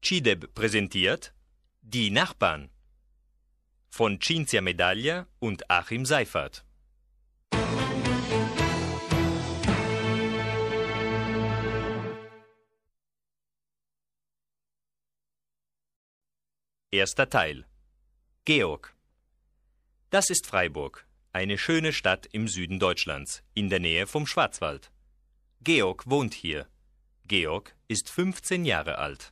CIDEB präsentiert Die Nachbarn von Cinzia Medaglia und Achim Seifert. Erster Teil. Georg. Das ist Freiburg, eine schöne Stadt im Süden Deutschlands, in der Nähe vom Schwarzwald. Georg wohnt hier. Georg ist 15 Jahre alt.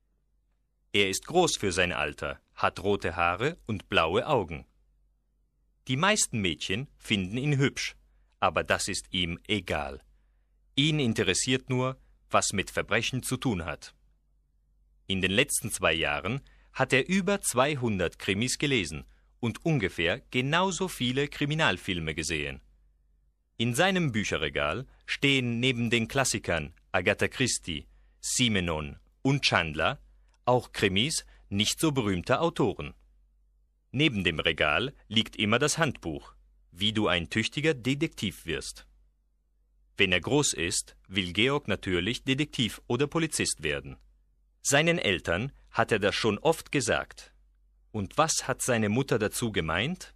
Er ist groß für sein Alter, hat rote Haare und blaue Augen. Die meisten Mädchen finden ihn hübsch, aber das ist ihm egal. Ihn interessiert nur, was mit Verbrechen zu tun hat. In den letzten 2 Jahren hat er über 200 Krimis gelesen und ungefähr genauso viele Kriminalfilme gesehen. In seinem Bücherregal stehen neben den Klassikern Agatha Christie, Simenon und Chandler auch Krimis nicht so berühmter Autoren. Neben dem Regal liegt immer das Handbuch, wie du ein tüchtiger Detektiv wirst. Wenn er groß ist, will Georg natürlich Detektiv oder Polizist werden. Seinen Eltern hat er das schon oft gesagt. Und was hat seine Mutter dazu gemeint?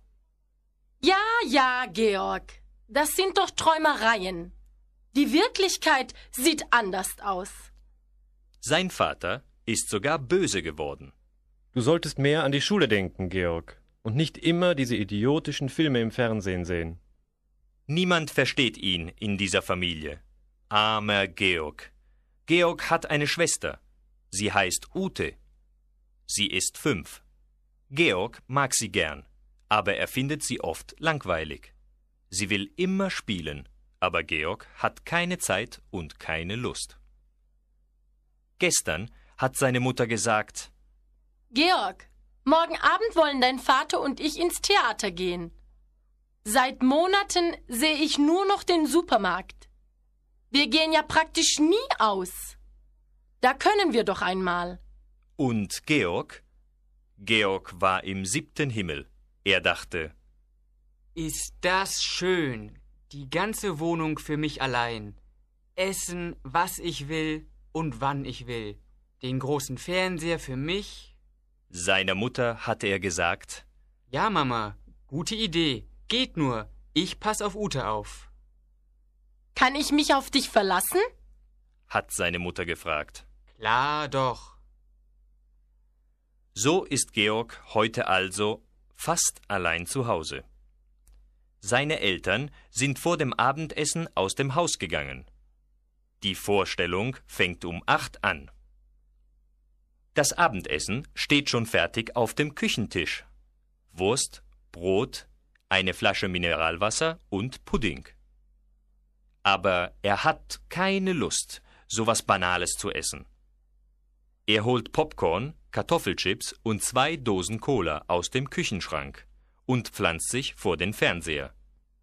Ja, Georg, das sind doch Träumereien. Die Wirklichkeit sieht anders aus. Sein Vater ist sogar böse geworden. Du solltest mehr an die Schule denken, Georg, und nicht immer diese idiotischen Filme im Fernsehen sehen. Niemand versteht ihn in dieser Familie. Armer Georg. Georg hat eine Schwester. Sie heißt Ute. Sie ist 5. Georg mag sie gern, aber er findet sie oft langweilig. Sie will immer spielen, aber Georg hat keine Zeit und keine Lust. Gestern hat seine Mutter gesagt: Georg, morgen Abend wollen dein Vater und ich ins Theater gehen. Seit Monaten sehe ich nur noch den Supermarkt. Wir gehen ja praktisch nie aus. Da können wir doch einmal. Und Georg? Georg war im 7. Himmel. Er dachte: Ist das schön, die ganze Wohnung für mich allein. Essen, was ich will und wann ich will. Den großen Fernseher für mich. Seiner Mutter hatte er gesagt: Ja, Mama, gute Idee. Geht nur, ich pass auf Ute auf. Kann ich mich auf dich verlassen? Hat seine Mutter gefragt. Klar doch. So ist Georg heute also fast allein zu Hause. Seine Eltern sind vor dem Abendessen aus dem Haus gegangen. Die Vorstellung fängt um 8 an. Das Abendessen steht schon fertig auf dem Küchentisch. Wurst, Brot, eine Flasche Mineralwasser und Pudding. Aber er hat keine Lust, sowas Banales zu essen. Er holt Popcorn, Kartoffelchips und 2 Dosen Cola aus dem Küchenschrank und pflanzt sich vor den Fernseher.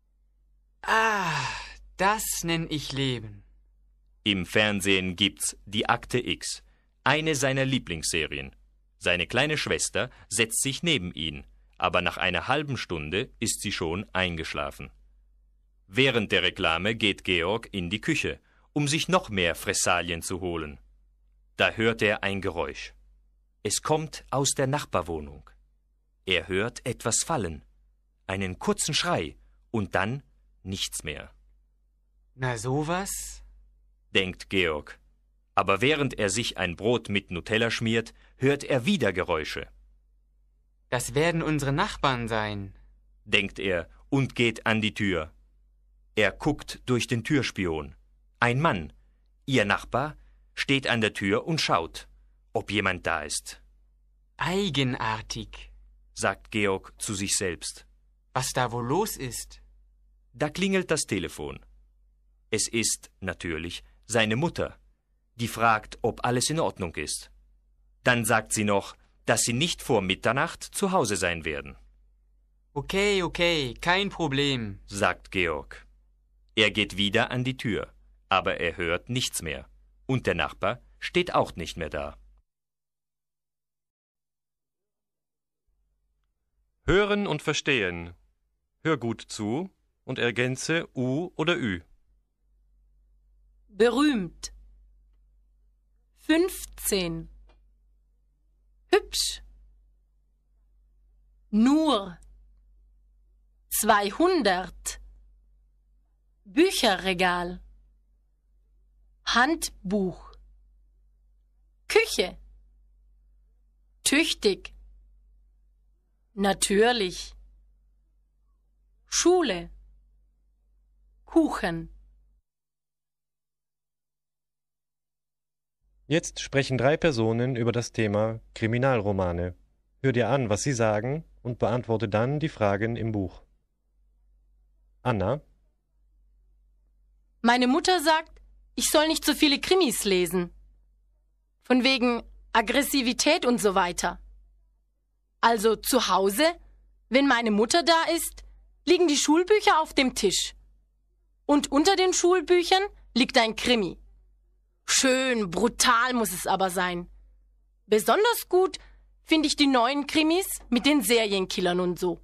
Das nenn ich Leben. Im Fernsehen gibt's die Akte X, eine seiner Lieblingsserien. Seine kleine Schwester setzt sich neben ihn, aber nach einer halben Stunde ist sie schon eingeschlafen. Während der Reklame geht Georg in die Küche, um sich noch mehr Fressalien zu holen. Da hört er ein Geräusch. Es kommt aus der Nachbarwohnung. Er hört etwas fallen, einen kurzen Schrei und dann nichts mehr. Na sowas? Denkt Georg. Aber während er sich ein Brot mit Nutella schmiert, hört er wieder Geräusche. Das werden unsere Nachbarn sein, denkt er und geht an die Tür. Er guckt durch den Türspion. Ein Mann, ihr Nachbar, steht an der Tür und schaut, ob jemand da ist. Eigenartig, sagt Georg zu sich selbst. Was da wohl los ist? Da klingelt das Telefon. Es ist natürlich seine Mutter, die fragt, ob alles in Ordnung ist. Dann sagt sie noch, dass sie nicht vor Mitternacht zu Hause sein werden. Okay, kein Problem, sagt Georg. Er geht wieder an die Tür, aber er hört nichts mehr. Und der Nachbar steht auch nicht mehr da. Hören und verstehen. Hör gut zu und ergänze U oder Ü. Berühmt. 15. hübsch. Nur 200. Bücherregal. Handbuch. Küche. Tüchtig. Natürlich. Schule. Kuchen. Jetzt sprechen 3 Personen über das Thema Kriminalromane. Hör dir an, was sie sagen, und beantworte dann die Fragen im Buch. Anna: Meine Mutter sagt, ich soll nicht so viele Krimis lesen. Von wegen Aggressivität und so weiter. Also zu Hause, wenn meine Mutter da ist, liegen die Schulbücher auf dem Tisch. Und unter den Schulbüchern liegt ein Krimi. Schön brutal muss es aber sein. Besonders gut finde ich die neuen Krimis mit den Serienkillern und so.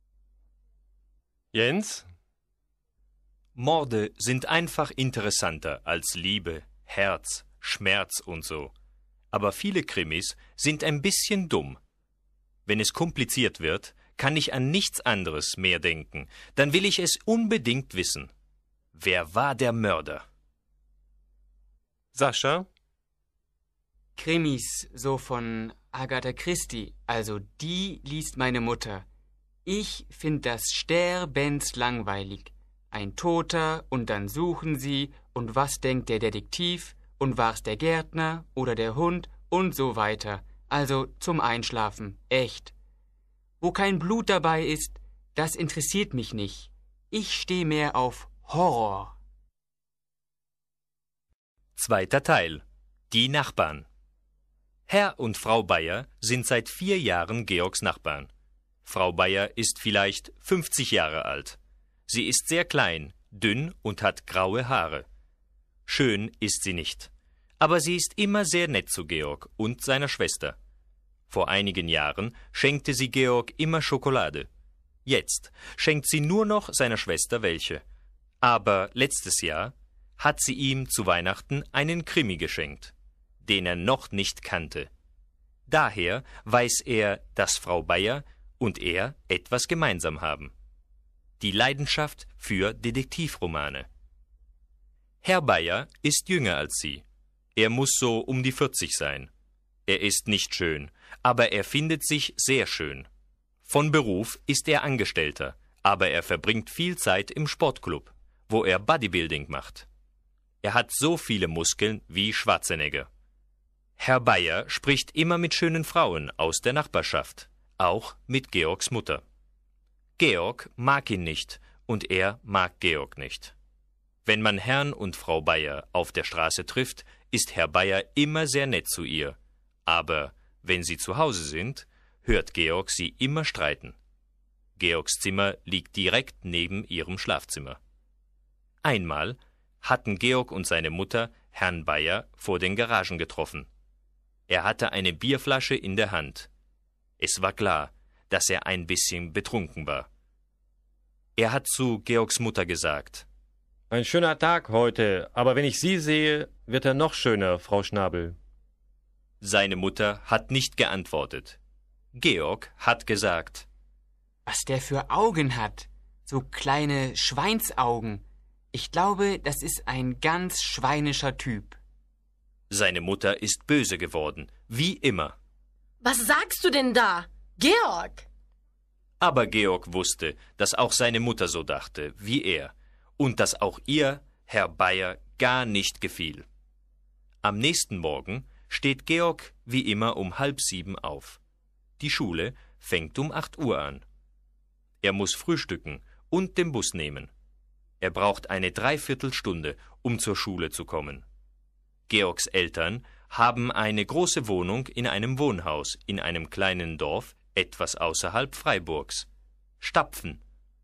Jens? Morde sind einfach interessanter als Liebe, Herz, Schmerz und so. Aber viele Krimis sind ein bisschen dumm. Wenn es kompliziert wird, kann ich an nichts anderes mehr denken. Dann will ich es unbedingt wissen. Wer war der Mörder? Sascha? Krimis, so von Agatha Christie, also die liest meine Mutter. Ich find das sterbenslangweilig. Ein Toter und dann suchen sie und was denkt der Detektiv und war's der Gärtner oder der Hund und so weiter. Also zum Einschlafen, echt. Wo kein Blut dabei ist, das interessiert mich nicht. Ich stehe mehr auf Horror. Zweiter Teil. Die Nachbarn. Herr und Frau Bayer sind seit 4 Jahren Georgs Nachbarn. Frau Bayer ist vielleicht 50 Jahre alt. Sie ist sehr klein, dünn und hat graue Haare. Schön ist sie nicht. Aber sie ist immer sehr nett zu Georg und seiner Schwester. Vor einigen Jahren schenkte sie Georg immer Schokolade. Jetzt schenkt sie nur noch seiner Schwester welche. Aber letztes Jahr hat sie ihm zu Weihnachten einen Krimi geschenkt, den er noch nicht kannte. Daher weiß er, dass Frau Bayer und er etwas gemeinsam haben. Die Leidenschaft für Detektivromane. Herr Bayer ist jünger als sie. Er muss so um die 40 sein. Er ist nicht schön, aber er findet sich sehr schön. Von Beruf ist er Angestellter, aber er verbringt viel Zeit im Sportclub, wo er Bodybuilding macht. Er hat so viele Muskeln wie Schwarzenegger. Herr Bayer spricht immer mit schönen Frauen aus der Nachbarschaft, auch mit Georgs Mutter. Georg mag ihn nicht und er mag Georg nicht. Wenn man Herrn und Frau Bayer auf der Straße trifft, ist Herr Bayer immer sehr nett zu ihr. Aber wenn sie zu Hause sind, hört Georg sie immer streiten. Georgs Zimmer liegt direkt neben ihrem Schlafzimmer. Einmal hatten Georg und seine Mutter Herrn Bayer vor den Garagen getroffen. Er hatte eine Bierflasche in der Hand. Es war klar, dass er ein bisschen betrunken war. Er hat zu Georgs Mutter gesagt: Ein schöner Tag heute, aber wenn ich Sie sehe, wird er noch schöner, Frau Schnabel. Seine Mutter hat nicht geantwortet. Georg hat gesagt: Was der für Augen hat, so kleine Schweinsaugen. Ich glaube, das ist ein ganz schweinischer Typ. Seine Mutter ist böse geworden, wie immer. Was sagst du denn da, Georg? Aber Georg wusste, dass auch seine Mutter so dachte, wie er, und dass auch ihr, Herr Bayer, gar nicht gefiel. Am nächsten Morgen steht Georg wie immer um 6:30 auf. Die Schule fängt um 8 Uhr an. Er muss frühstücken und den Bus nehmen. Er braucht eine Dreiviertelstunde, um zur Schule zu kommen. Georgs Eltern haben eine große Wohnung in einem Wohnhaus in einem kleinen Dorf etwas außerhalb Freiburgs. Stapfen.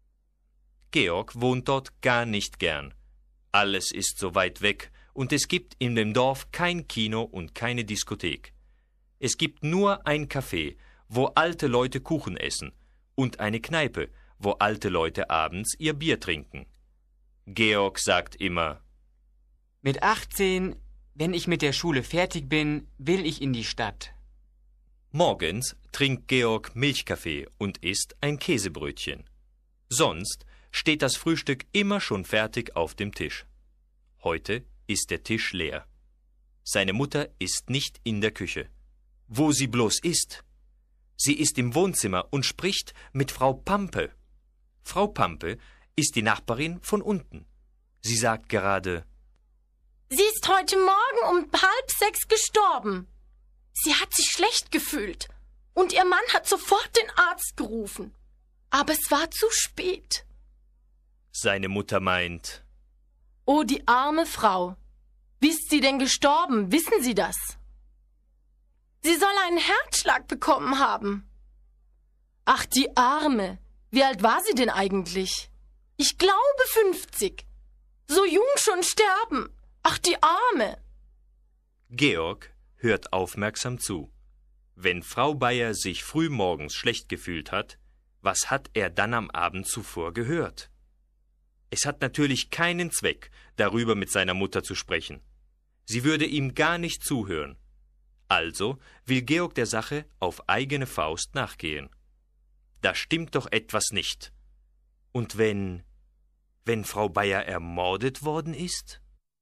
Georg wohnt dort gar nicht gern. Alles ist so weit weg und es gibt in dem Dorf kein Kino und keine Diskothek. Es gibt nur ein Café, wo alte Leute Kuchen essen, und eine Kneipe, wo alte Leute abends ihr Bier trinken. Georg sagt immer: Mit 18, wenn ich mit der Schule fertig bin, will ich in die Stadt. Morgens trinkt Georg Milchkaffee und isst ein Käsebrötchen. Sonst steht das Frühstück immer schon fertig auf dem Tisch. Heute ist der Tisch leer. Seine Mutter ist nicht in der Küche. Wo sie bloß ist? Sie ist im Wohnzimmer und spricht mit Frau Pampe. Frau Pampe ist die Nachbarin von unten. Sie sagt gerade: Sie ist heute Morgen um 5:30 gestorben. Sie hat sich schlecht gefühlt und ihr Mann hat sofort den Arzt gerufen. Aber es war zu spät. Seine Mutter meint: Oh, die arme Frau. Wie ist sie denn gestorben? Wissen Sie das? Sie soll einen Herzschlag bekommen haben. Ach, die Arme. Wie alt war sie denn eigentlich? Ich glaube 50. So jung schon sterben. Ach, die Arme. Georg hört aufmerksam zu. Wenn Frau Bayer sich frühmorgens schlecht gefühlt hat, was hat er dann am Abend zuvor gehört? Es hat natürlich keinen Zweck, darüber mit seiner Mutter zu sprechen. Sie würde ihm gar nicht zuhören. Also will Georg der Sache auf eigene Faust nachgehen. Da stimmt doch etwas nicht. Und wenn Frau Bayer ermordet worden ist?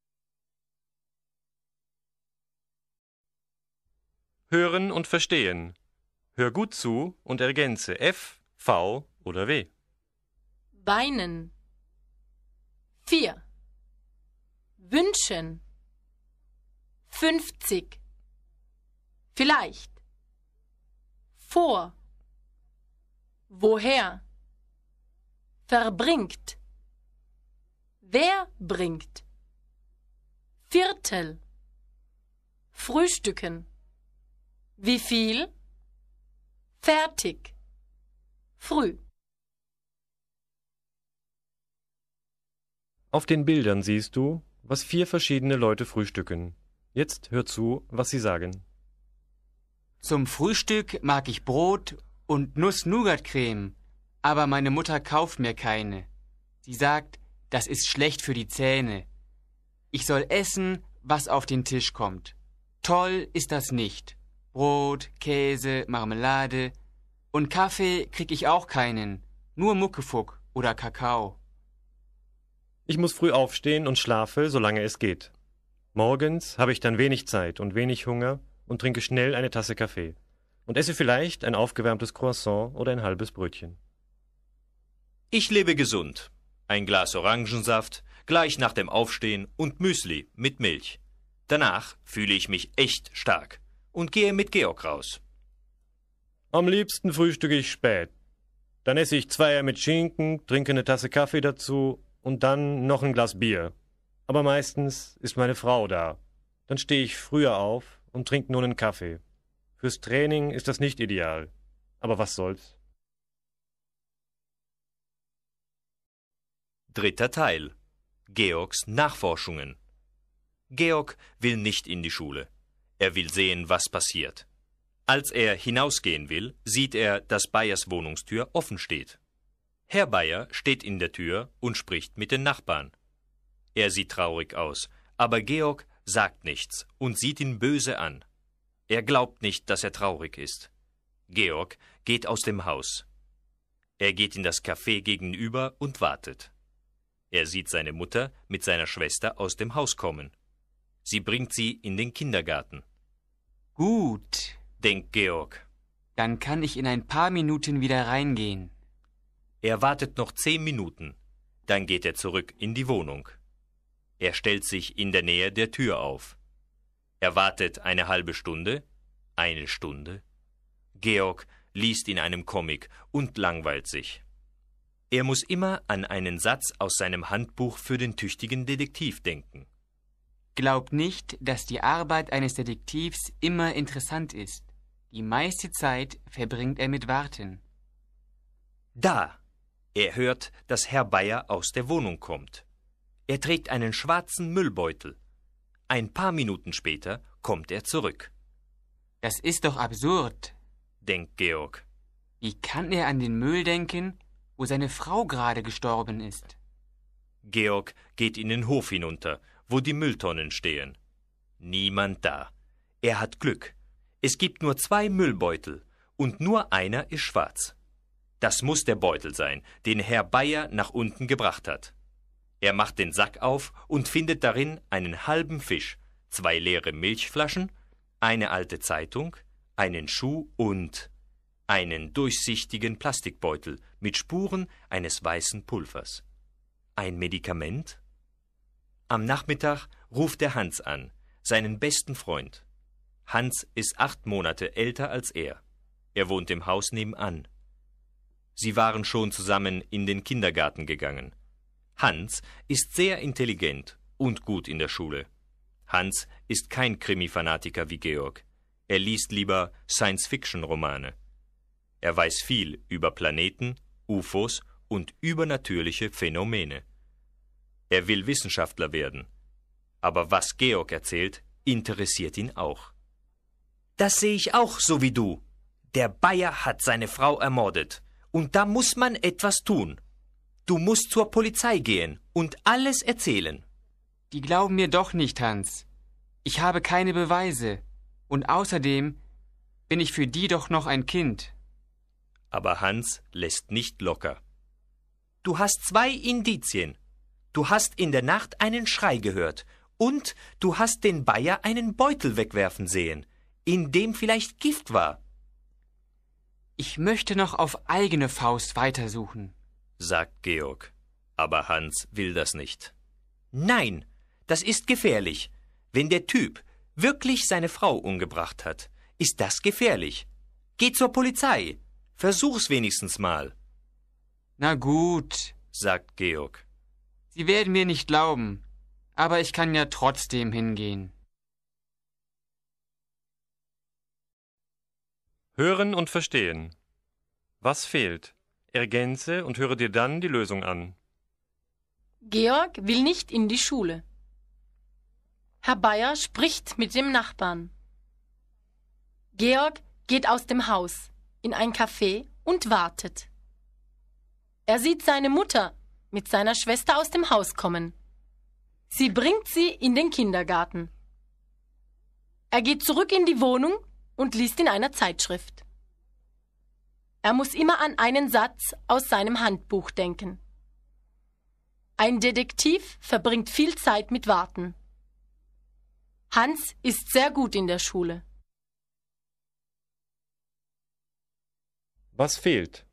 Hören und verstehen. Hör gut zu und ergänze F, V oder W. Weinen. 4. Wünschen. 50. Vielleicht. Vor. Woher? Verbringt. Wer bringt? Viertel. Frühstücken. Wie viel? Fertig. Früh. Auf den Bildern siehst du, was 4 verschiedene Leute frühstücken. Jetzt hör zu, was sie sagen. Zum Frühstück mag ich Brot und Nuss-Nougat-Creme, aber meine Mutter kauft mir keine. Sie sagt, das ist schlecht für die Zähne. Ich soll essen, was auf den Tisch kommt. Toll ist das nicht. Brot, Käse, Marmelade und Kaffee krieg ich auch keinen, nur Muckefuck oder Kakao. Ich muss früh aufstehen und schlafe, solange es geht. Morgens habe ich dann wenig Zeit und wenig Hunger und trinke schnell eine Tasse Kaffee und esse vielleicht ein aufgewärmtes Croissant oder ein halbes Brötchen. Ich lebe gesund. Ein Glas Orangensaft, gleich nach dem Aufstehen und Müsli mit Milch. Danach fühle ich mich echt stark und gehe mit Georg raus. Am liebsten frühstücke ich spät. Dann esse ich 2 Eier mit Schinken, trinke eine Tasse Kaffee dazu und dann noch ein Glas Bier. Aber meistens ist meine Frau da. Dann stehe ich früher auf und trinke nur einen Kaffee. Fürs Training ist das nicht ideal. Aber was soll's? 3. Teil. Georgs Nachforschungen. Georg will nicht in die Schule. Er will sehen, was passiert. Als er hinausgehen will, sieht er, dass Bayers Wohnungstür offen steht. Herr Bayer steht in der Tür und spricht mit den Nachbarn. Er sieht traurig aus, aber Georg sagt nichts und sieht ihn böse an. Er glaubt nicht, dass er traurig ist. Georg geht aus dem Haus. Er geht in das Café gegenüber und wartet. Er sieht seine Mutter mit seiner Schwester aus dem Haus kommen. Sie bringt sie in den Kindergarten. Gut, Denkt Georg. dann kann ich in ein paar Minuten wieder reingehen. Er wartet noch 10 Minuten. Dann geht er zurück in die Wohnung. Er stellt sich in der Nähe der Tür auf. Er wartet eine halbe Stunde, eine Stunde. Georg liest in einem Comic und langweilt sich. Er muss immer an einen Satz aus seinem Handbuch für den tüchtigen Detektiv denken. Glaub nicht, dass die Arbeit eines Detektivs immer interessant ist. Die meiste Zeit verbringt er mit Warten. Da! Er hört, dass Herr Bayer aus der Wohnung kommt. Er trägt einen schwarzen Müllbeutel. Ein paar Minuten später kommt er zurück. Das ist doch absurd. Denkt Georg. Wie kann er an den Müll denken, wo seine Frau gerade gestorben ist? Georg geht in den Hof hinunter, wo die Mülltonnen stehen. Niemand da. Er hat Glück. Es gibt nur 2 Müllbeutel und nur einer ist schwarz. Das muss der Beutel sein, den Herr Bayer nach unten gebracht hat. Er macht den Sack auf und findet darin einen halben Fisch, 2 leere Milchflaschen, eine alte Zeitung, einen Schuh und einen durchsichtigen Plastikbeutel mit Spuren eines weißen Pulvers. Ein Medikament? Am Nachmittag ruft er Hans an, seinen besten Freund. Hans ist 8 Monate älter als er. Er wohnt im Haus nebenan. Sie waren schon zusammen in den Kindergarten gegangen. Hans ist sehr intelligent und gut in der Schule. Hans ist kein Krimi-Fanatiker wie Georg. Er liest lieber Science-Fiction-Romane. Er weiß viel über Planeten, UFOs und übernatürliche Phänomene. Er will Wissenschaftler werden. Aber was Georg erzählt, interessiert ihn auch. Das sehe ich auch so wie du. Der Bayer hat seine Frau ermordet. Und da muss man etwas tun. Du musst zur Polizei gehen und alles erzählen. Die glauben mir doch nicht, Hans. Ich habe keine Beweise. Und außerdem bin ich für die doch noch ein Kind. Aber Hans lässt nicht locker. Du hast 2 Indizien. Du hast in der Nacht einen Schrei gehört und du hast den Bayer einen Beutel wegwerfen sehen, in dem vielleicht Gift war. Ich möchte noch auf eigene Faust weitersuchen, sagt Georg. Aber Hans will das nicht. Nein, das ist gefährlich. Wenn der Typ wirklich seine Frau umgebracht hat, ist das gefährlich. Geh zur Polizei. Versuch's wenigstens mal. Na gut, sagt Georg. Sie werden mir nicht glauben, aber ich kann ja trotzdem hingehen. Hören und verstehen. Was fehlt? Ergänze und höre dir dann die Lösung an. Georg will nicht in die Schule. Herr Bayer spricht mit dem Nachbarn. Georg geht aus dem Haus in ein Café und wartet. Er sieht seine Mutter mit seiner Schwester aus dem Haus kommen. Sie bringt sie in den Kindergarten. Er geht zurück in die Wohnung und liest in einer Zeitschrift. Er muss immer an einen Satz aus seinem Handbuch denken. Ein Detektiv verbringt viel Zeit mit Warten. Hans ist sehr gut in der Schule. Was fehlt?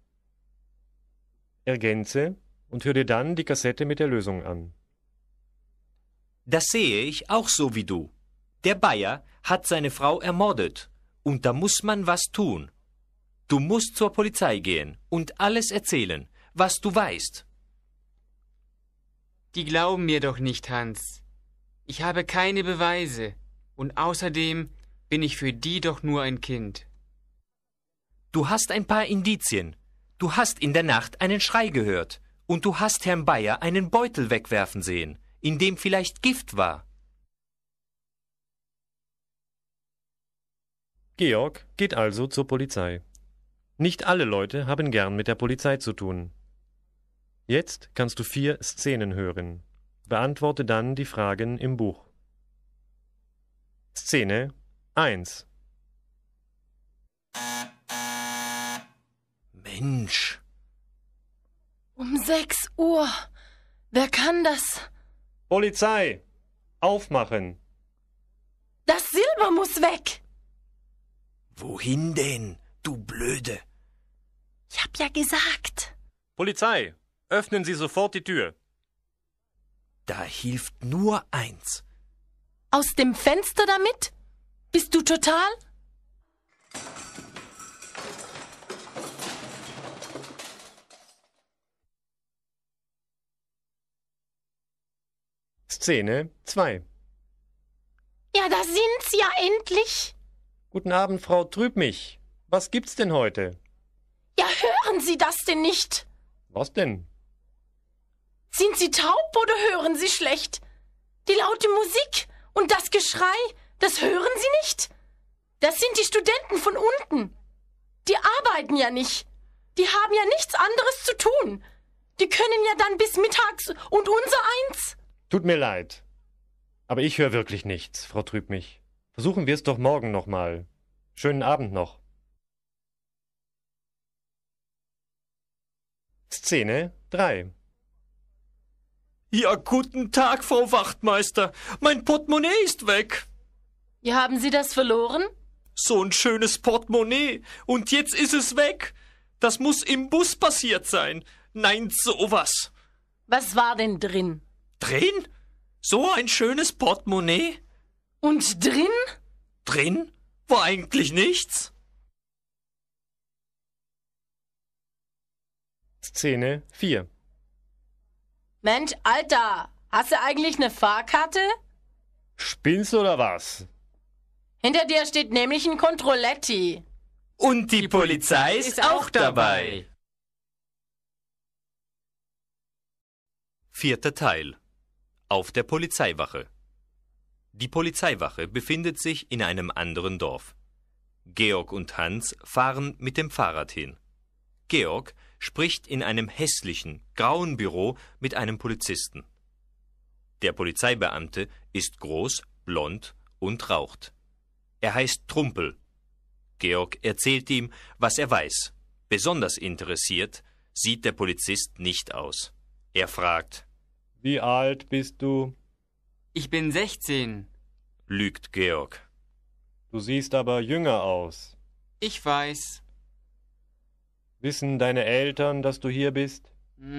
Ergänze und hör dir dann die Kassette mit der Lösung an. Das sehe ich auch so wie du. Der Bayer hat seine Frau ermordet. Und da muss man was tun. Du musst zur Polizei gehen und alles erzählen, was du weißt. Die glauben mir doch nicht, Hans. Ich habe keine Beweise. Und außerdem bin ich für die doch nur ein Kind. Du hast ein paar Indizien. Du hast in der Nacht einen Schrei gehört. Und du hast Herrn Bayer einen Beutel wegwerfen sehen, in dem vielleicht Gift war. Georg geht also zur Polizei. Nicht alle Leute haben gern mit der Polizei zu tun. Jetzt kannst du 4 Szenen hören. Beantworte dann die Fragen im Buch. Szene 1. Mensch, Um 6 Uhr. Wer kann das? Polizei! Aufmachen! Das Silber muss weg. wohin denn, du Blöde? Ich hab ja gesagt. Polizei! Öffnen Sie sofort die Tür! Da hilft nur eins. Aus dem Fenster damit? Bist du total? Szene 2. Ja, da sind sie ja endlich. Guten Abend, Frau Trübmich. Was gibt's denn heute? Ja, hören Sie das denn nicht? Was denn? Sind Sie taub oder hören Sie schlecht? Die laute Musik und das Geschrei, das hören Sie nicht? Das sind die Studenten von unten. Die arbeiten ja nicht. Die haben ja nichts anderes zu tun. Die können ja dann bis mittags und unser eins. Tut mir leid. Aber ich höre wirklich nichts, Frau Trübmich. Versuchen wir es doch morgen nochmal. Schönen Abend noch. Szene 3. Ja, guten Tag, Frau Wachtmeister. Mein Portemonnaie ist weg. Ja, haben Sie das verloren? So ein schönes Portemonnaie. Und jetzt ist es weg. Das muss im Bus passiert sein. Nein, sowas. Was war denn drin? Drin? So ein schönes Portemonnaie? Und drin? Drin? War eigentlich nichts. Szene 4. Mensch, Alter, hast du eigentlich eine Fahrkarte? Spinnst oder was? Hinter dir steht nämlich ein Controletti. Und die Polizei ist auch dabei. 4. Teil. Auf der Polizeiwache. Die Polizeiwache befindet sich in einem anderen Dorf. Georg und Hans fahren mit dem Fahrrad hin. Georg spricht in einem hässlichen, grauen Büro mit einem Polizisten. Der Polizeibeamte ist groß, blond und raucht. Er heißt Trumpel. Georg erzählt ihm, was er weiß. Besonders interessiert sieht der Polizist nicht aus. Er fragt: Wie alt bist du? Ich bin 16. Lügt Georg. Du siehst aber jünger aus. Ich weiß. Wissen deine Eltern, dass du hier bist?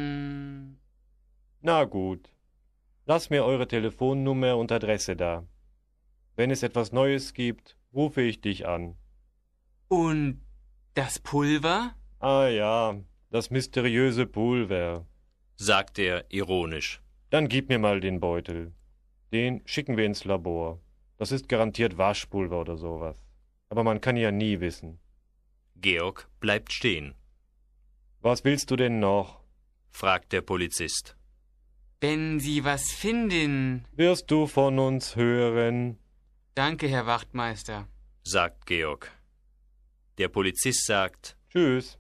Na gut. Lass mir eure Telefonnummer und Adresse da. Wenn es etwas Neues gibt, rufe ich dich an. Und das Pulver? Ah ja, das mysteriöse Pulver. Sagt er ironisch. Dann gib mir mal den Beutel. Den schicken wir ins Labor. Das ist garantiert Waschpulver oder sowas. Aber man kann ja nie wissen. Georg bleibt stehen. Was willst du denn noch? Fragt der Polizist. Wenn Sie was finden. Wirst du von uns hören? Danke, Herr Wachtmeister. Sagt Georg. Der Polizist sagt: Tschüss.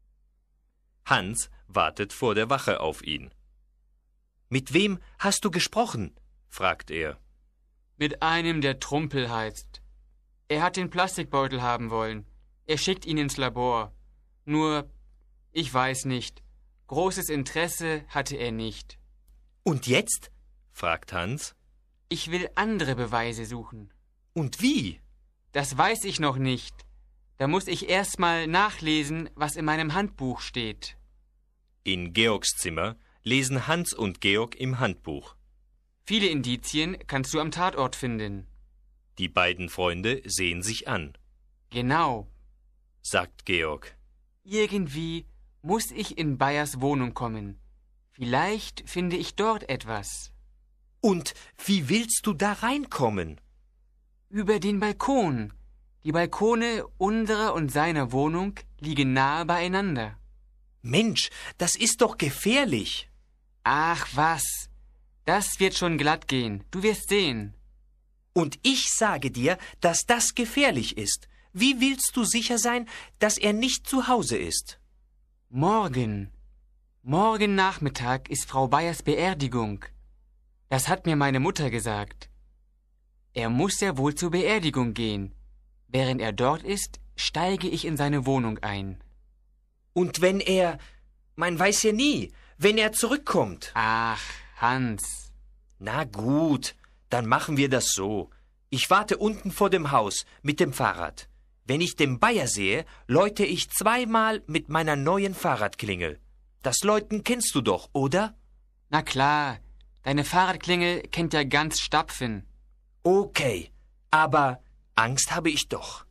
Hans wartet vor der Wache auf ihn. Mit wem hast du gesprochen? Fragt er. Mit einem, der Trumpel heißt. Er hat den Plastikbeutel haben wollen. Er schickt ihn ins Labor. Nur, ich weiß nicht. Großes Interesse hatte er nicht. Und jetzt? Fragt Hans. Ich will andere Beweise suchen. Und wie? Das weiß ich noch nicht. Da muss ich erst mal nachlesen, was in meinem Handbuch steht. In Georgs Zimmer lesen Hans und Georg im Handbuch. Viele Indizien kannst du am Tatort finden. Die beiden Freunde sehen sich an. Genau. Sagt Georg. Irgendwie muss ich in Bayers Wohnung kommen. Vielleicht finde ich dort etwas. Und wie willst du da reinkommen? Über den Balkon. Die Balkone unserer und seiner Wohnung liegen nahe beieinander. Mensch, das ist doch gefährlich. Ach was, das wird schon glatt gehen. Du wirst sehen. Und ich sage dir, dass das gefährlich ist. Wie willst du sicher sein, dass er nicht zu Hause ist? Morgen Nachmittag ist Frau Bayers Beerdigung. Das hat mir meine Mutter gesagt. Er muss ja wohl zur Beerdigung gehen. Während er dort ist, steige ich in seine Wohnung ein. Und wenn er, man weiß ja nie, wenn er zurückkommt. Ach, Hans. Na gut, dann machen wir das so. Ich warte unten vor dem Haus mit dem Fahrrad. Wenn ich den Bayer sehe, läute ich zweimal mit meiner neuen Fahrradklingel. Das Läuten kennst du doch, oder? Na klar, deine Fahrradklingel kennt ja ganz Stapfen. Okay, aber Angst habe ich doch.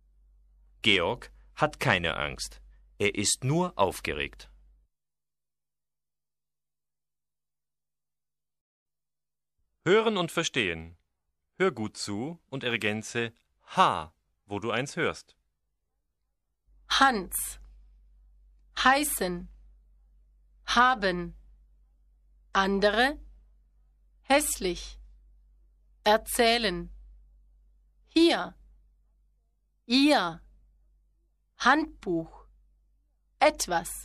Georg hat keine Angst. Er ist nur aufgeregt. Hören und verstehen. Hör gut zu und ergänze H, wo du eins hörst. Hans. Heißen. Haben. Andere. Hässlich. Erzählen. Hier. Ihr. Handbuch. Etwas.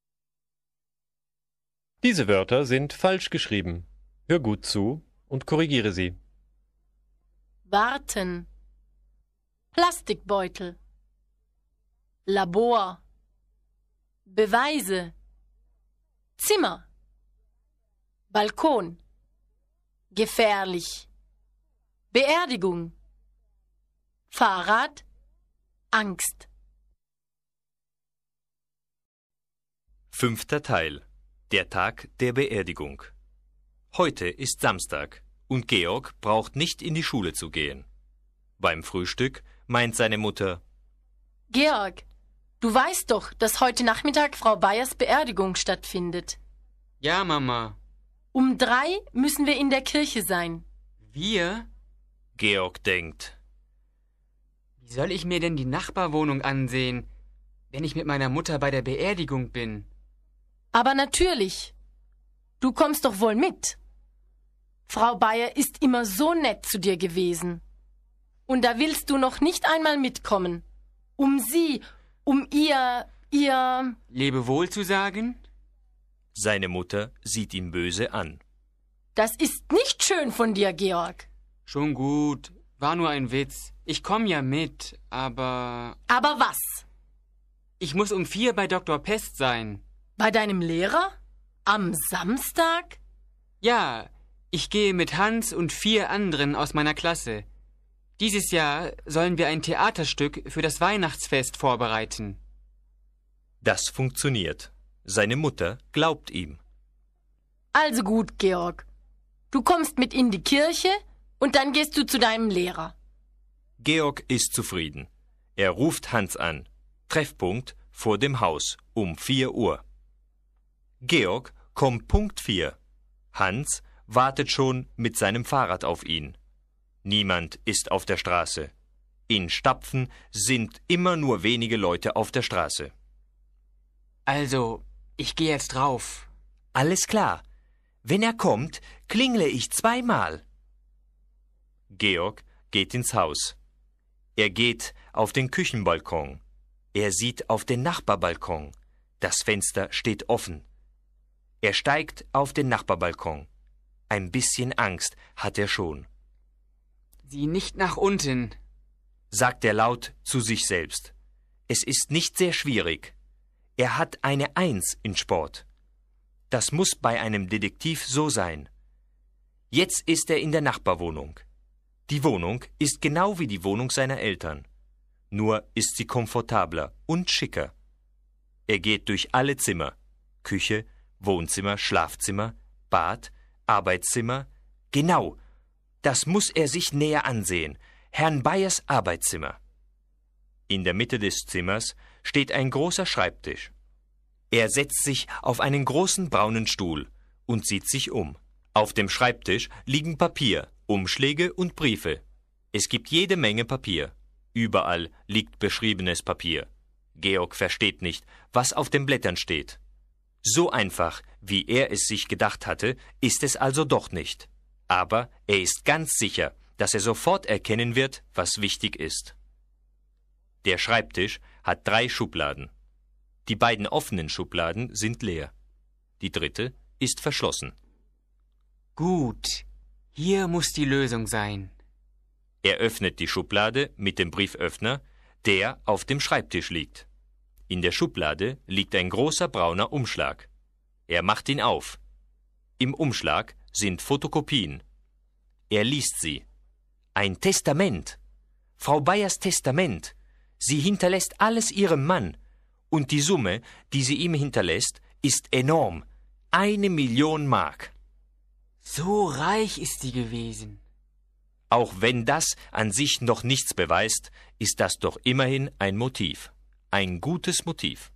Diese Wörter sind falsch geschrieben. Hör gut zu und korrigiere sie. Warten. Plastikbeutel. Labor. Beweise. Zimmer. Balkon. Gefährlich. Beerdigung. Fahrrad. Angst. 5. Teil. Der Tag der Beerdigung. Heute ist Samstag und Georg braucht nicht in die Schule zu gehen. Beim Frühstück meint seine Mutter: Georg, du weißt doch, dass heute Nachmittag Frau Bayers Beerdigung stattfindet. Ja, Mama. Um 3 müssen wir in der Kirche sein. Wir? Georg denkt: Wie soll ich mir denn die Nachbarwohnung ansehen, wenn ich mit meiner Mutter bei der Beerdigung bin? Aber natürlich. Du kommst doch wohl mit. Frau Bayer ist immer so nett zu dir gewesen. Und da willst du noch nicht einmal mitkommen. Um ihr... Lebewohl zu sagen? Seine Mutter sieht ihn böse an. Das ist nicht schön von dir, Georg. Schon gut, war nur ein Witz. Ich komm ja mit, aber... Aber was? Ich muss um 4 bei Dr. Pest sein. Bei deinem Lehrer? Am Samstag? Ja, ich gehe mit Hans und 4 anderen aus meiner Klasse. Dieses Jahr sollen wir ein Theaterstück für das Weihnachtsfest vorbereiten. Das funktioniert. Seine Mutter glaubt ihm. Also gut, Georg. Du kommst mit in die Kirche und dann gehst du zu deinem Lehrer. Georg ist zufrieden. Er ruft Hans an. Treffpunkt vor dem Haus um 4 Uhr. Georg kommt Punkt 4. Hans wartet schon mit seinem Fahrrad auf ihn. Niemand ist auf der Straße. In Stapfen sind immer nur wenige Leute auf der Straße. Also, ich gehe jetzt drauf. Alles klar. Wenn er kommt, klingle ich 2-mal. Georg geht ins Haus. Er geht auf den Küchenbalkon. Er sieht auf den Nachbarbalkon. Das Fenster steht offen. Er steigt auf den Nachbarbalkon. Ein bisschen Angst hat er schon. Sieh nicht nach unten, Sagt er laut zu sich selbst. Es ist nicht sehr schwierig. Er hat eine 1 in Sport. Das muss bei einem Detektiv so sein. Jetzt ist er in der Nachbarwohnung. Die Wohnung ist genau wie die Wohnung seiner Eltern. Nur ist sie komfortabler und schicker. Er geht durch alle Zimmer. Küche, Wohnzimmer, Schlafzimmer, Bad, Arbeitszimmer. Genau, das muss er sich näher ansehen. Herrn Bayers Arbeitszimmer. In der Mitte des Zimmers steht ein großer Schreibtisch. Er setzt sich auf einen großen braunen Stuhl und sieht sich um. Auf dem Schreibtisch liegen Papier, Umschläge und Briefe. Es gibt jede Menge Papier. Überall liegt beschriebenes Papier. Georg versteht nicht, was auf den Blättern steht. So einfach, wie er es sich gedacht hatte, ist es also doch nicht. Aber er ist ganz sicher, dass er sofort erkennen wird, was wichtig ist. Der Schreibtisch hat 3 Schubladen. Die beiden offenen Schubladen sind leer. Die dritte ist verschlossen. Gut, hier muss die Lösung sein. Er öffnet die Schublade mit dem Brieföffner, der auf dem Schreibtisch liegt. In der Schublade liegt ein großer brauner Umschlag. Er macht ihn auf. Im Umschlag sind Fotokopien. Er liest sie. Ein Testament. Frau Bayers Testament. Sie hinterlässt alles ihrem Mann. Und die Summe, die sie ihm hinterlässt, ist enorm. 1 Million Mark. So reich ist sie gewesen. Auch wenn das an sich noch nichts beweist, ist das doch immerhin ein Motiv. Ein gutes Motiv.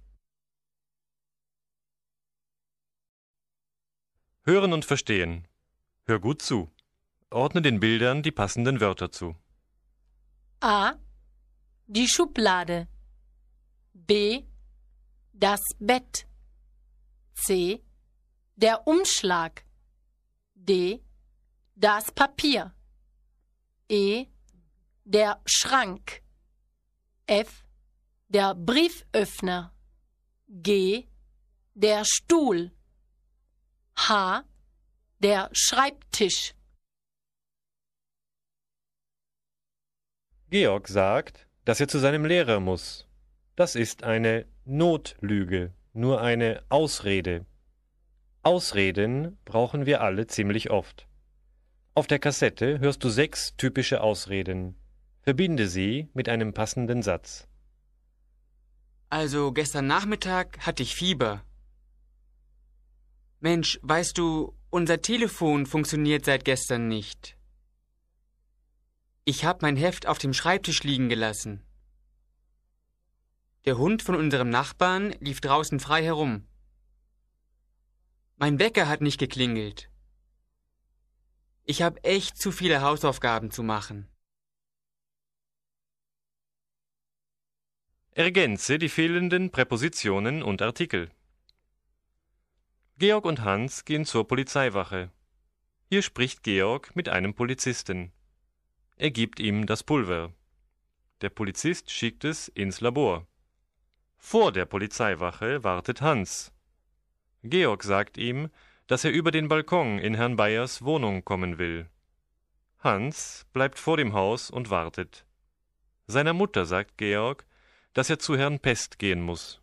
Hören und verstehen. Hör gut zu. Ordne den Bildern die passenden Wörter zu. A. Die Schublade. B. Das Bett. C. Der Umschlag. D. Das Papier. E. Der Schrank. F. Der Brieföffner. G. Der Stuhl. H. Der Schreibtisch. Georg sagt: dass er zu seinem Lehrer muss. Das ist eine Notlüge, nur eine Ausrede. Ausreden brauchen wir alle ziemlich oft. Auf der Kassette hörst du 6 typische Ausreden. Verbinde sie mit einem passenden Satz. Also gestern Nachmittag hatte ich Fieber. Mensch, weißt du, unser Telefon funktioniert seit gestern nicht. Ich habe mein Heft auf dem Schreibtisch liegen gelassen. Der Hund von unserem Nachbarn lief draußen frei herum. Mein Wecker hat nicht geklingelt. Ich habe echt zu viele Hausaufgaben zu machen. Ergänze die fehlenden Präpositionen und Artikel. Georg und Hans gehen zur Polizeiwache. Hier spricht Georg mit einem Polizisten. Er gibt ihm das Pulver. Der Polizist schickt es ins Labor. Vor der Polizeiwache wartet Hans. Georg sagt ihm, dass er über den Balkon in Herrn Beyers Wohnung kommen will. Hans bleibt vor dem Haus und wartet. Seiner Mutter sagt Georg, dass er zu Herrn Pest gehen muss.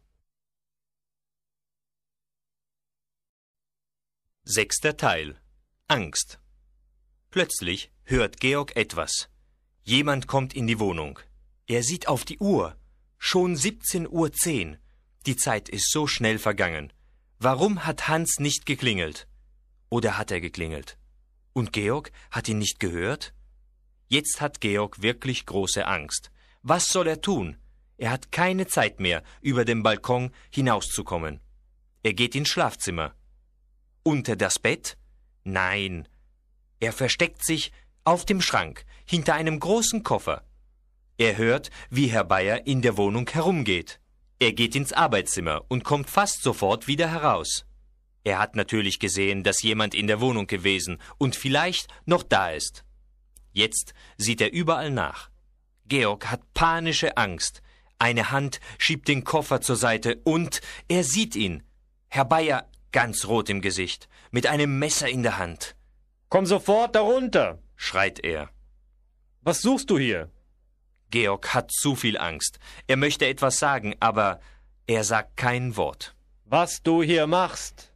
6. Teil. Angst. Plötzlich hört Georg etwas. Jemand kommt in die Wohnung. Er sieht auf die Uhr. Schon 17:10 Uhr. Die Zeit ist so schnell vergangen. Warum hat Hans nicht geklingelt? Oder hat er geklingelt? Und Georg hat ihn nicht gehört? Jetzt hat Georg wirklich große Angst. Was soll er tun? Er hat keine Zeit mehr, über den Balkon hinauszukommen. Er geht ins Schlafzimmer. Unter das Bett? Nein. Er versteckt sich auf dem Schrank, hinter einem großen Koffer. Er hört, wie Herr Beyer in der Wohnung herumgeht. Er geht ins Arbeitszimmer und kommt fast sofort wieder heraus. Er hat natürlich gesehen, dass jemand in der Wohnung gewesen und vielleicht noch da ist. Jetzt sieht er überall nach. Georg hat panische Angst. Eine Hand schiebt den Koffer zur Seite und er sieht ihn. Herr Beyer, ganz rot im Gesicht, mit einem Messer in der Hand. »Komm sofort darunter«, schreit er. »Was suchst du hier?« Georg hat zu viel Angst. Er möchte etwas sagen, aber er sagt kein Wort. »Was du hier machst?«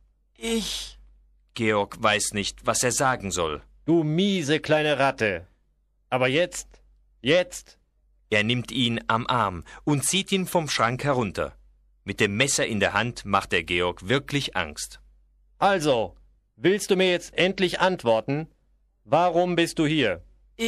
Georg weiß nicht, was er sagen soll. »Du miese kleine Ratte. Aber jetzt. Er nimmt ihn am Arm und zieht ihn vom Schrank herunter. Mit dem Messer in der Hand macht er Georg wirklich Angst. Also, willst du mir jetzt endlich antworten? Warum bist du hier?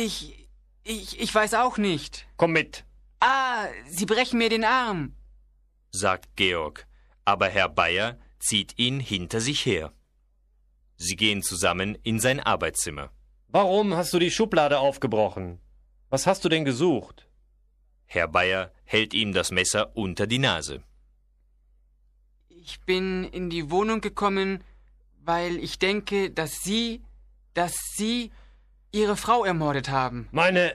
Ich weiß auch nicht. Komm mit. Sie brechen mir den Arm, sagt Georg, aber Herr Beyer zieht ihn hinter sich her. Sie gehen zusammen in sein Arbeitszimmer. Warum hast du die Schublade aufgebrochen? Was hast du denn gesucht? Herr Beyer hält ihm das Messer unter die Nase. Ich bin in die Wohnung gekommen, weil ich denke, dass Sie Ihre Frau ermordet haben. Meine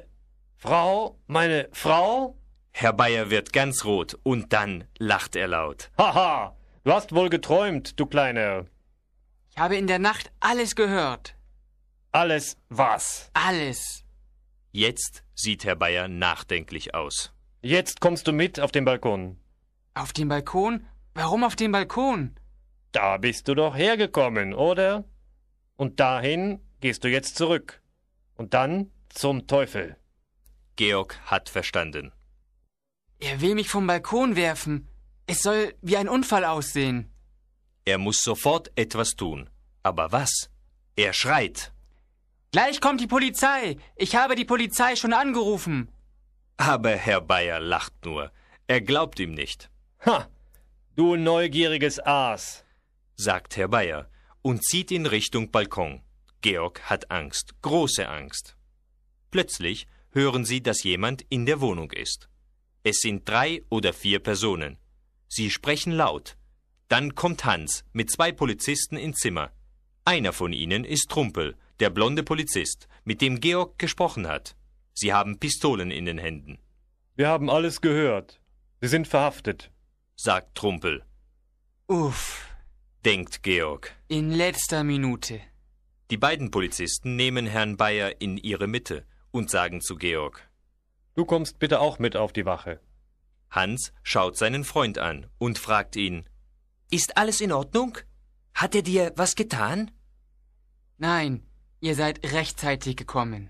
Frau? Herr Beyer wird ganz rot und dann lacht er laut. Haha, du hast wohl geträumt, du Kleiner. Ich habe in der Nacht alles gehört. Alles was? Alles. Jetzt sieht Herr Beyer nachdenklich aus. Jetzt kommst du mit auf den Balkon. Auf den Balkon? Warum auf den Balkon? Da bist du doch hergekommen, oder? Und dahin gehst du jetzt zurück. Und dann zum Teufel. Georg hat verstanden. Er will mich vom Balkon werfen. Es soll wie ein Unfall aussehen. Er muss sofort etwas tun. Aber was? Er schreit. Gleich kommt die Polizei. Ich habe die Polizei schon angerufen. Aber Herr Beyer lacht nur. Er glaubt ihm nicht. Ha, du neugieriges Aas, sagt Herr Beyer und zieht in Richtung Balkon. Georg hat Angst, große Angst. Plötzlich hören sie, dass jemand in der Wohnung ist. Es sind 3 oder 4 Personen. Sie sprechen laut. Dann kommt Hans mit 2 Polizisten ins Zimmer. Einer von ihnen ist Trumpel, der blonde Polizist, mit dem Georg gesprochen hat. Sie haben Pistolen in den Händen. Wir haben alles gehört. Sie sind verhaftet, sagt Trumpel. Uff, denkt Georg. In letzter Minute. Die beiden Polizisten nehmen Herrn Beyer in ihre Mitte und sagen zu Georg: Du kommst bitte auch mit auf die Wache. Hans schaut seinen Freund an und fragt ihn: Ist alles in Ordnung? Hat er dir was getan? Nein, ihr seid rechtzeitig gekommen.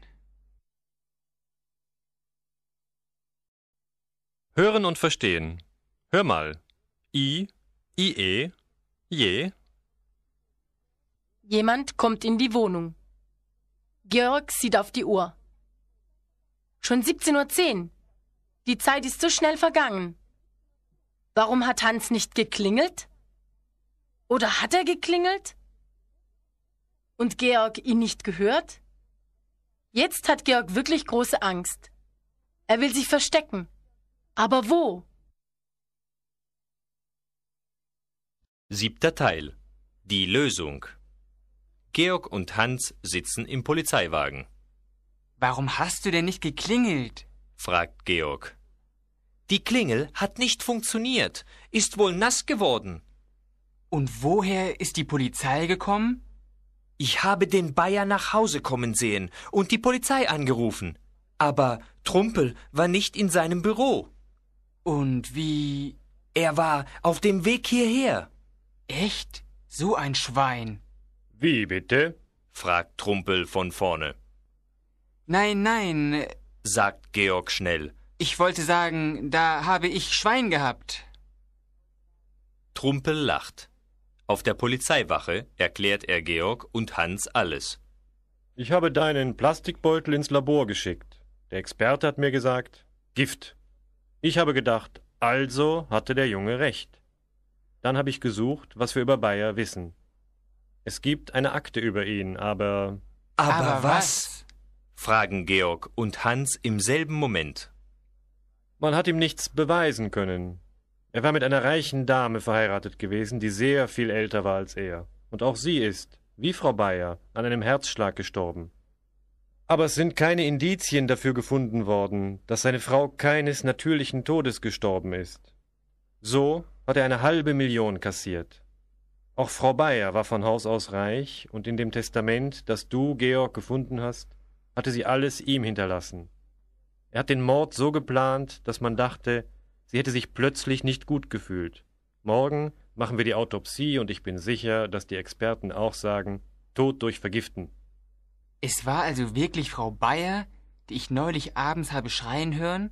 Hören und verstehen. Hör mal. IE, je. Jemand kommt in die Wohnung. Georg sieht auf die Uhr. Schon 17:10 Uhr. Die Zeit ist so schnell vergangen. Warum hat Hans nicht geklingelt? Oder hat er geklingelt? Und Georg ihn nicht gehört? Jetzt hat Georg wirklich große Angst. Er will sich verstecken. Aber wo? 7. Teil. Die Lösung. Georg und Hans sitzen im Polizeiwagen. Warum hast du denn nicht geklingelt? Fragt Georg. Die Klingel hat nicht funktioniert, ist wohl nass geworden. Und woher ist die Polizei gekommen? Ich habe den Bayer nach Hause kommen sehen und die Polizei angerufen. Aber Trumpel war nicht in seinem Büro. Und wie? Er war auf dem Weg hierher. Echt? So ein Schwein. Wie bitte? Fragt Trumpel von vorne. Nein, Sagt Georg schnell. ich wollte sagen, da habe ich Schwein gehabt. Trumpel lacht. Auf der Polizeiwache erklärt er Georg und Hans alles. Ich habe deinen Plastikbeutel ins Labor geschickt. Der Experte hat mir gesagt, Gift. Ich habe gedacht, also hatte der Junge recht. Dann habe ich gesucht, was wir über Bayer wissen. Es gibt eine Akte über ihn, aber... Aber was? Fragen Georg und Hans im selben Moment. Man hat ihm nichts beweisen können. Er war mit einer reichen Dame verheiratet gewesen, die sehr viel älter war als er. Und auch sie ist, wie Frau Bayer, an einem Herzschlag gestorben. Aber es sind keine Indizien dafür gefunden worden, dass seine Frau keines natürlichen Todes gestorben ist. So hat er eine $500.000 kassiert. Auch Frau Bayer war von Haus aus reich, und in dem Testament, das du, Georg, gefunden hast, hatte sie alles ihm hinterlassen. Er hat den Mord so geplant, dass man dachte, sie hätte sich plötzlich nicht gut gefühlt. Morgen machen wir die Autopsie und ich bin sicher, dass die Experten auch sagen, Tod durch Vergiften. Es war also wirklich Frau Bayer, die ich neulich abends habe schreien hören?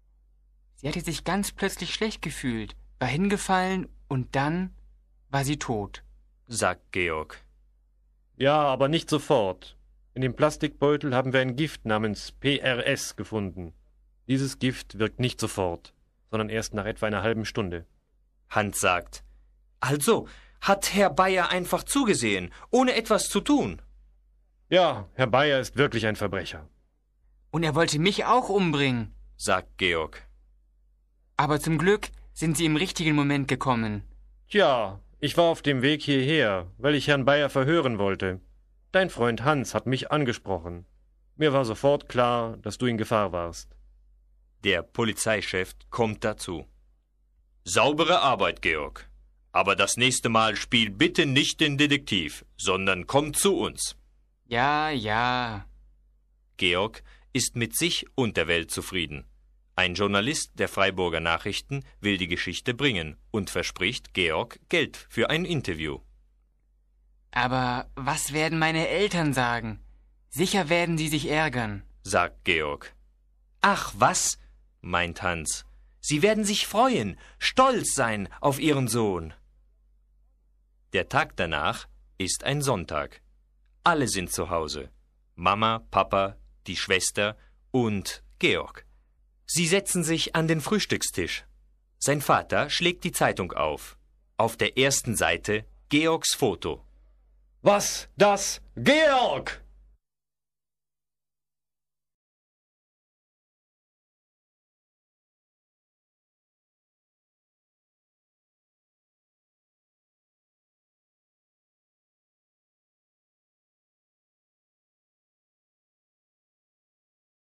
Sie hatte sich ganz plötzlich schlecht gefühlt, war hingefallen und dann war sie tot. Sagt Georg. Ja, aber nicht sofort. In dem Plastikbeutel haben wir ein Gift namens PRS gefunden. Dieses Gift wirkt nicht sofort, sondern erst nach etwa einer halben Stunde. Hans sagt: Also hat Herr Bayer einfach zugesehen, ohne etwas zu tun. Ja, Herr Bayer ist wirklich ein Verbrecher. Und er wollte mich auch umbringen. Sagt Georg. Aber zum Glück sind sie im richtigen Moment gekommen. Tja, ich war auf dem Weg hierher, weil ich Herrn Bayer verhören wollte. Dein Freund Hans hat mich angesprochen. Mir war sofort klar, dass du in Gefahr warst. Der Polizeichef kommt dazu. Saubere Arbeit, Georg. Aber das nächste Mal spiel bitte nicht den Detektiv, sondern komm zu uns. Ja. Georg ist mit sich und der Welt zufrieden. Ein Journalist der Freiburger Nachrichten will die Geschichte bringen und verspricht Georg Geld für ein Interview. Aber was werden meine Eltern sagen? Sicher werden sie sich ärgern, sagt Georg. Ach was, meint Hans. Sie werden sich freuen, stolz sein auf ihren Sohn. Der Tag danach ist ein Sonntag. Alle sind zu Hause. Mama, Papa, die Schwester und Georg. Sie setzen sich an den Frühstückstisch. Sein Vater schlägt die Zeitung auf. Auf der ersten Seite Georgs Foto. Was? Das? Georg!